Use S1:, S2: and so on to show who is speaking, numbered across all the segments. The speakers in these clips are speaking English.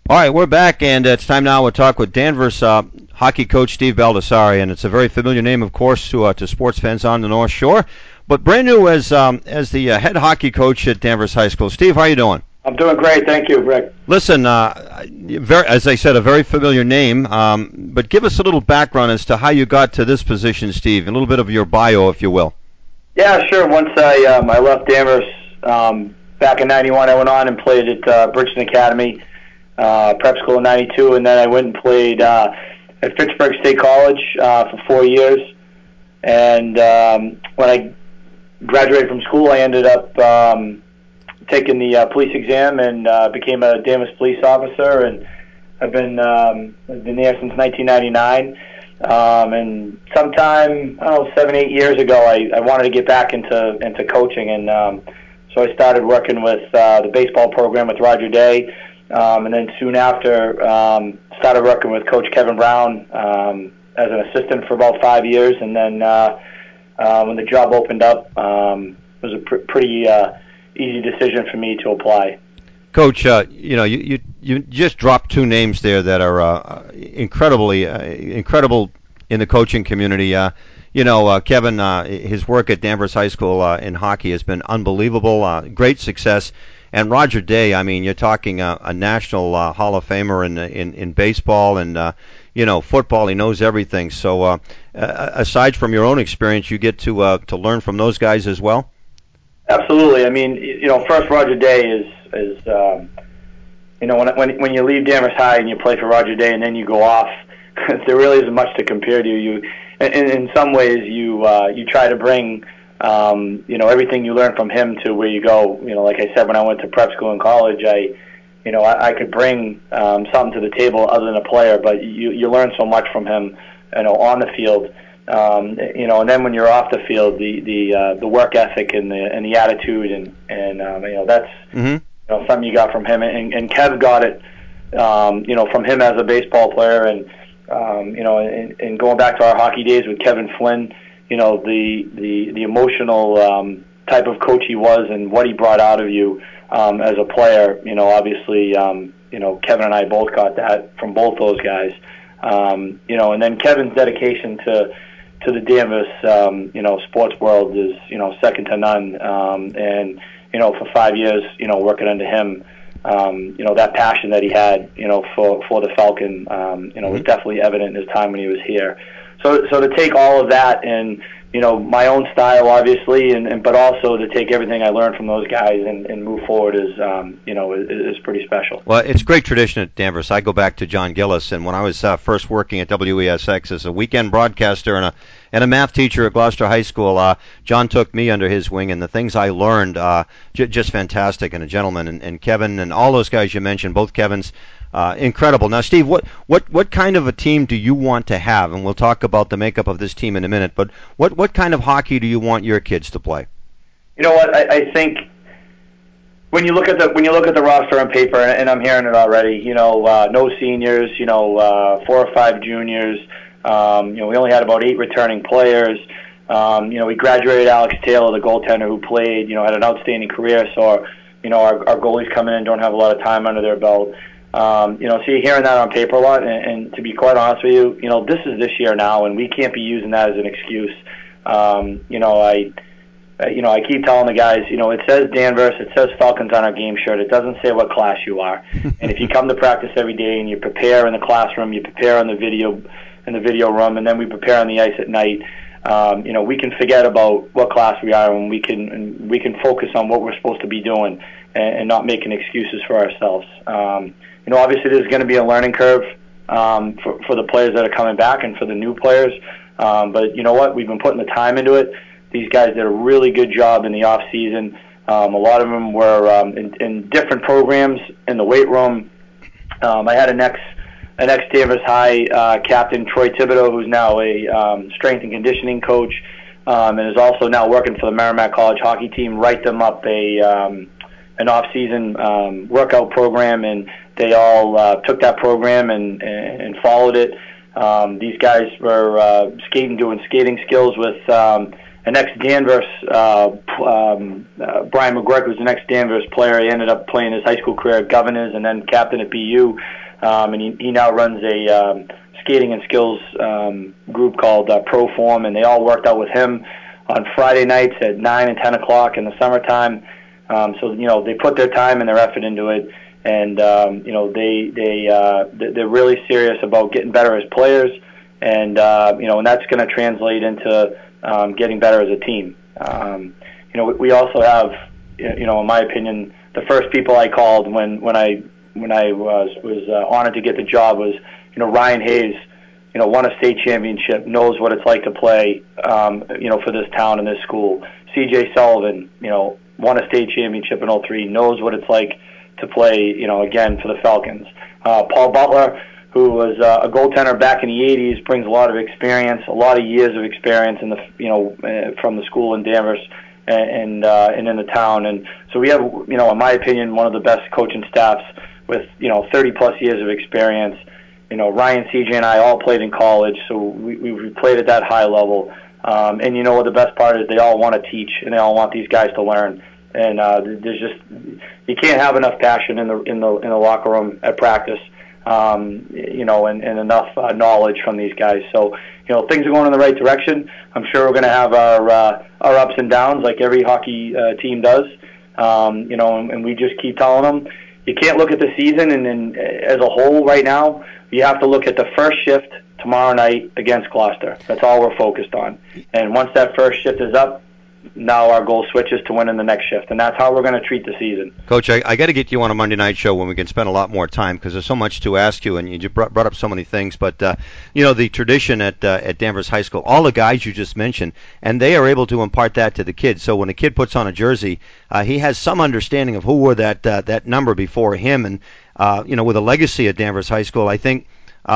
S1: All right, we're back, and it's time now to talk with Danvers hockey coach Steve Baldessari, and it's a very familiar name, of course, to sports fans on the North Shore, but brand new as the head hockey coach at Danvers High School. Steve, how you doing?
S2: I'm doing great, thank you, Rick.
S1: Listen, as I said, a very familiar name, but give us a little background as to how you got to this position, Steve, a little bit of your bio, if you will.
S2: Yeah, sure. Once I left Danvers back in '91, I went on and played at Bridgeton Academy prep school in '92, and then I went and played at Fitchburg State College for 4 years. And when I graduated from school, I ended up taking the police exam and became a Danvers police officer. And I've been there since 1999. And sometime, 7-8 years ago, I wanted to get back into coaching, and so I started working with the baseball program with Roger Day. And then soon after, started working with Coach Kevin Brown as an assistant for about 5 years. And then when the job opened up, it was a pretty easy decision for me to apply.
S1: Coach, you just dropped two names there that are incredible in the coaching community. Kevin, his work at Danvers High School in hockey has been unbelievable, great success. And Roger Day, I mean, you're talking a national Hall of Famer in baseball and football. He knows everything. So aside from your own experience, you get to learn from those guys as well.
S2: Absolutely. I mean, first Roger Day is when you leave Danvers High and you play for Roger Day and then you go off, there really isn't much to compare to. In some ways, you try to bring everything you learn from him to where you go. Like I said, when I went to prep school in college, I could bring something to the table other than a player, but you learn so much from him, on the field. And then when you're off the field, the work ethic and the attitude and that's something you got from him. And Kev got it, from him as a baseball player, and and going back to our hockey days with Kevin Flynn, the emotional type of coach he was and what he brought out of you as a player. Obviously, Kevin and I both got that from both those guys. And then Kevin's dedication to the Danvers, sports world is, second to none. And for 5 years, working under him, that passion that he had, for the Falcon, was definitely evident in his time when he was here. So to take all of that and, my own style, obviously, but also to take everything I learned from those guys and move forward is pretty special.
S1: Well, it's great tradition at Danvers. I go back to John Gillis, and when I was first working at WESX as a weekend broadcaster and a math teacher at Gloucester High School, John took me under his wing, and the things I learned, just fantastic, and a gentleman. And Kevin and all those guys you mentioned, both Kevins, incredible. Now, Steve, what kind of a team do you want to have? And we'll talk about the makeup of this team in a minute. But what kind of hockey do you want your kids to play?
S2: You know what? I think when you look at the roster on paper, and I'm hearing it already. No seniors. 4 or 5 juniors. We only had about 8 returning players. We graduated Alex Taylor, the goaltender who played. Had an outstanding career. So our goalies coming in don't have a lot of time under their belt. So you're hearing that on paper a lot, and to be quite honest with you, this is this year now, and we can't be using that as an excuse. I keep telling the guys, it says Danvers, it says Falcons on our game shirt. It doesn't say what class you are. And if you come to practice every day and you prepare in the classroom, you prepare in the video room, and then we prepare on the ice at night, we can forget about what class we are, and we can focus on what we're supposed to be doing and not making excuses for ourselves. Obviously there's going to be a learning curve for the players that are coming back and for the new players. But you know what? We've been putting the time into it. These guys did a really good job in the off season. A lot of them were in different programs in the weight room. I had an ex-Danvers High captain, Troy Thibodeau, who's now a strength and conditioning coach, and is also now working for the Merrimack College hockey team. Write them up an off-season workout program, and they all took that program and followed it. These guys were doing skating skills with an ex-Danvers, Brian McGregor, who's an ex-Danvers player. He ended up playing his high school career at Governors and then captain at BU. And he now runs a skating and skills group called Proform, and they all worked out with him on Friday nights at 9 and 10 o'clock in the summertime. So they put their time and their effort into it, and they're really serious about getting better as players, and and that's going to translate into getting better as a team. We also have, in my opinion, the first people I called when I was honored to get the job was Ryan Hayes. Won a state championship, knows what it's like to play, for this town and this school. C.J. Sullivan, won a state championship in '03, knows what it's like to play, again for the Falcons. Paul Butler, who was a goaltender back in the '80s, brings a lot of experience, a lot of years of experience in the, from the school in Danvers and in the town. And so we have, in my opinion, one of the best coaching staffs with 30 plus years of experience. Ryan, CJ, and I all played in college, so we played at that high level. And what the best part is, they all want to teach, and they all want these guys to learn. And there's just, you can't have enough passion in the locker room at practice, and enough knowledge from these guys. So things are going in the right direction. I'm sure we're going to have our ups and downs like every hockey team does. And we just keep telling them, you can't look at the season and as a whole right now. You have to look at the first shift tomorrow night against Gloucester. That's all we're focused on. And once that first shift is up, now our goal switches to winning the next shift, and that's how we're going to treat the season.
S1: Coach, I got to get you on a Monday night show when we can spend a lot more time, because there's so much to ask you, and you brought up so many things. But the tradition at Danvers High School, all the guys you just mentioned, and they are able to impart that to the kids. So when a kid puts on a jersey, he has some understanding of who wore that number before him, and with a legacy at Danvers High School, I think.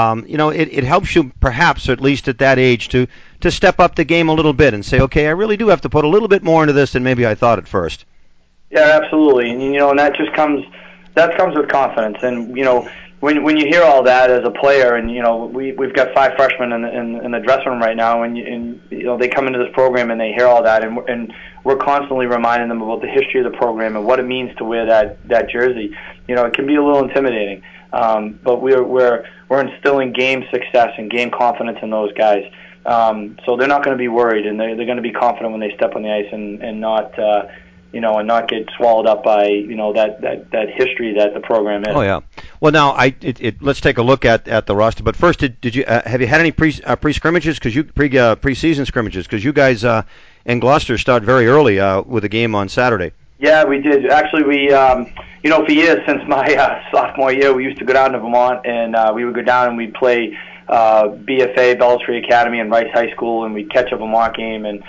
S1: It helps you perhaps, at least at that age, to step up the game a little bit and say, okay, I really do have to put a little bit more into this than maybe I thought at first.
S2: Yeah, absolutely, and and that comes with confidence, and when you hear all that as a player, and we've got 5 freshmen in the dressing room right now, and they come into this program and they hear all that, and we're constantly reminding them about the history of the program and what it means to wear that jersey. It can be a little intimidating, but we're instilling game success and game confidence in those guys. So they're not going to be worried, and they're going to be confident when they step on the ice and not and not get swallowed up by that history that the program is.
S1: Oh yeah. Well, now let's take a look at the roster. But first, did you have you had any pre-scrimmages? Because preseason scrimmages? Because you guys in Gloucester start very early with a game on Saturday.
S2: Yeah, we did. Actually, we for years since my sophomore year, we used to go down to Vermont, and we would go down and we'd play BFA, Bellows Free Academy, and Rice High School, and we'd catch a Vermont game. And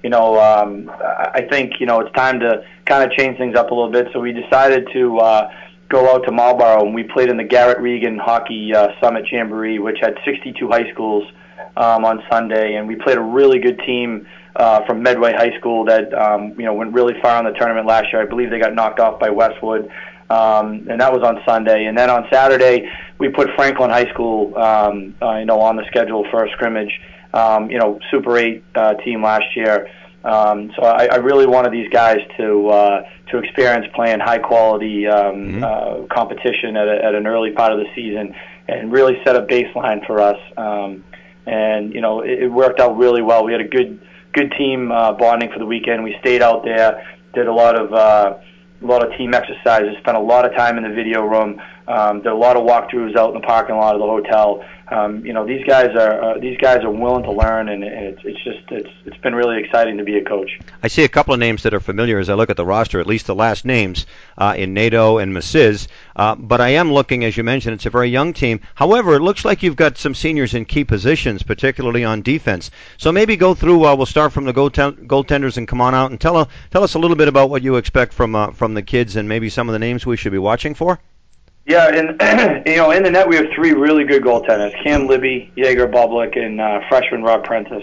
S2: I think it's time to kind of change things up a little bit. So we decided to go out to Marlborough, and we played in the Garrett Regan Hockey Summit Jamboree, which had 62 high schools on Sunday, and we played a really good team from Medway High School that went really far in the tournament last year. I believe they got knocked off by Westwood, and that was on Sunday. And then on Saturday, we put Franklin High School on the schedule for a scrimmage. Super 8 team last year. So I really wanted these guys to experience playing high quality competition at an early part of the season, and really set a baseline for us. And it worked out really well. We had a good team bonding for the weekend. We stayed out there, did a lot of team exercises, spent a lot of time in the video room, did a lot of walkthroughs out in the parking lot of the hotel. These guys are willing to learn, and it's been really exciting to be a coach.
S1: I see a couple of names that are familiar as I look at the roster, at least the last names in Nadeau and Messiz. But I am looking, as you mentioned, it's a very young team. However, it looks like you've got some seniors in key positions, particularly on defense. So maybe go through. We'll start from the goaltenders and come on out and tell us a little bit about what you expect from the kids and maybe some of the names we should be watching for.
S2: Yeah, and in the net we have 3 really good goaltenders: Cam Libby, Jaeger Bublik, and freshman Rob Prentice.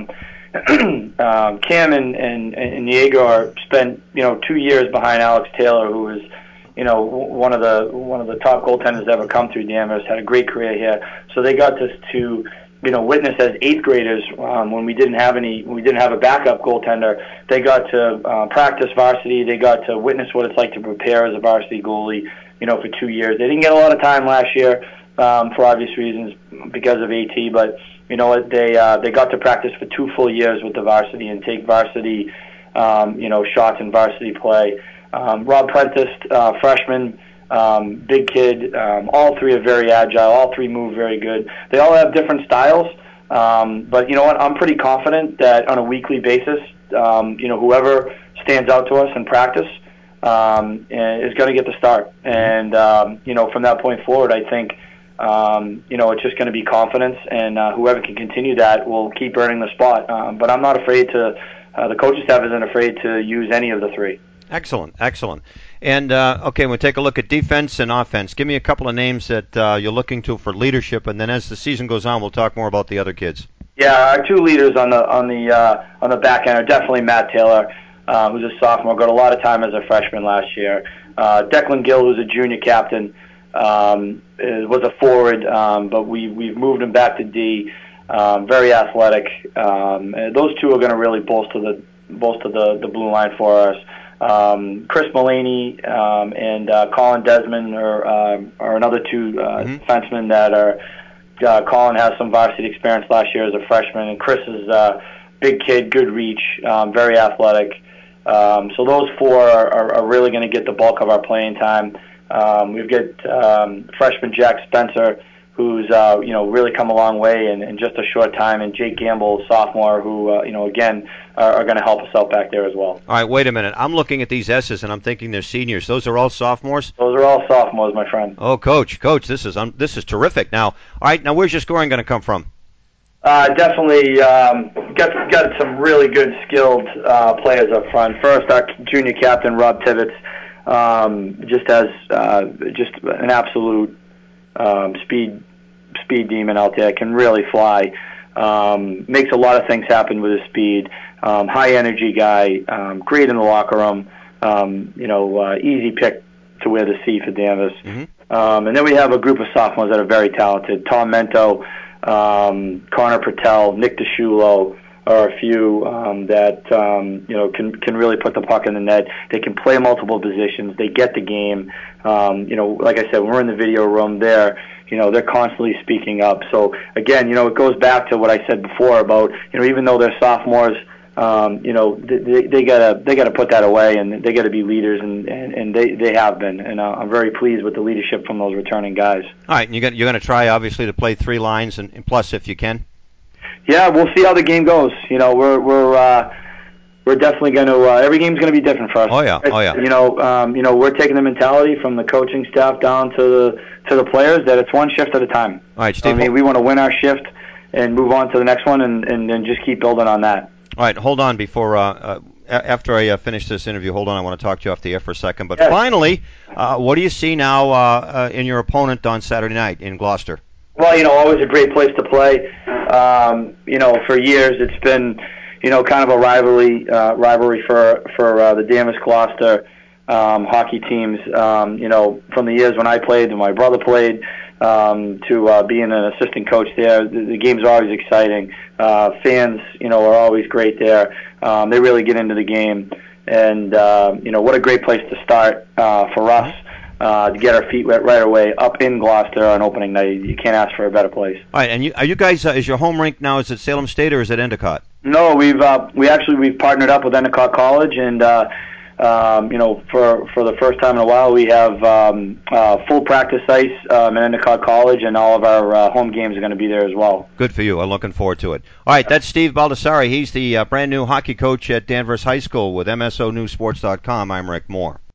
S2: Cam and Jaeger spent 2 years behind Alex Taylor, who is one of the top goaltenders ever come through Danvers. Had a great career here, so they got to witness as eighth graders when we didn't have a backup goaltender. They got to practice varsity. They got to witness what it's like to prepare as a varsity goalie. For 2 years. They didn't get a lot of time last year for obvious reasons because of AT. But you know what? They got to practice for 2 full years with the varsity and take varsity shots in varsity play. Rob Prentice, freshman. Big kid. All three are very agile. All three move very good. They all have different styles. But you know what? I'm pretty confident that on a weekly basis, whoever stands out to us in practice is going to get the start. And, from that point forward, I think, it's just going to be confidence. And whoever can continue that will keep earning the spot. But I'm not afraid the coaching staff isn't afraid to use any of the three.
S1: Excellent. And, we'll take a look at defense and offense. Give me a couple of names that you're looking to for leadership, and then as the season goes on, we'll talk more about the other kids.
S2: Yeah, our 2 leaders on the back end are definitely Matt Taylor, who's a sophomore, got a lot of time as a freshman last year. Declan Gill, who's a junior captain, was a forward, but we've moved him back to D. Very athletic. Those 2 are going to really bolster the blue line for us. Chris Mullaney and Colin Desmond are another 2 defensemen that are. Colin has some varsity experience last year as a freshman, and Chris is a big kid, good reach, very athletic. So those 4 are really going to get the bulk of our playing time. We've got freshman Jack Spencer, who's really come a long way in just a short time, and Jake Gamble, sophomore, who again are going to help us out back there as well.
S1: All right, wait a minute. I'm looking at these S's and I'm thinking they're seniors. Those are all sophomores?
S2: Those are all sophomores, my friend.
S1: Oh, coach, this is terrific. Now, all right, where's your scoring going to come from?
S2: Definitely got some really good skilled players up front. First, our junior captain Rob Tibbetts just has just an absolute speed demon out there. Can really fly. Makes a lot of things happen with his speed. High energy guy. Great in the locker room. Easy pick to wear the C for Danvers. Mm-hmm. And then we have a group of sophomores that are very talented. Tom Mento, Connor Patel, Nick DeShulo are a few that can really put the puck in the net. They can play multiple positions. They get the game. Like I said, when we're in the video room, they're constantly speaking up. So again, it goes back to what I said before about even though they're sophomores, they gotta put that away, and they gotta be leaders, and they have been, and I'm very pleased with the leadership from those returning guys.
S1: All right, and you're going to try obviously to play 3 lines and plus if you can.
S2: Yeah, we'll see how the game goes. We're definitely going to. Every game's going to be different for us.
S1: Oh yeah.
S2: We're taking the mentality from the coaching staff down to the players that it's one shift at a time.
S1: All right, Steve.
S2: We want to win our shift and move on to the next one, and then just keep building on that.
S1: All right, hold on before after I finish this interview. Hold on, I want to talk to you off the air for a second. But
S2: yes.
S1: Finally, what do you see now in your opponent on Saturday night in Gloucester?
S2: Well, always a great place to play. For years it's been, kind of a rivalry for the Danvers Gloucester hockey teams. From the years when I played and my brother played, to being an assistant coach there, the games are always exciting. Fans, are always great there. They really get into the game, and what a great place to start for us. To get our feet wet right away up in Gloucester on opening night. You can't ask for a better place.
S1: All right, and are you guys, is your home rink now, is it Salem State or is it Endicott?
S2: No, we've partnered up with Endicott College, and for the first time in a while, we have full practice ice at Endicott College, and all of our home games are going to be there as well.
S1: Good for you. I'm looking forward to it. All right, that's Steve Baldessari. He's the brand new hockey coach at Danvers High School with MSONewsSports.com. I'm Rick Moore.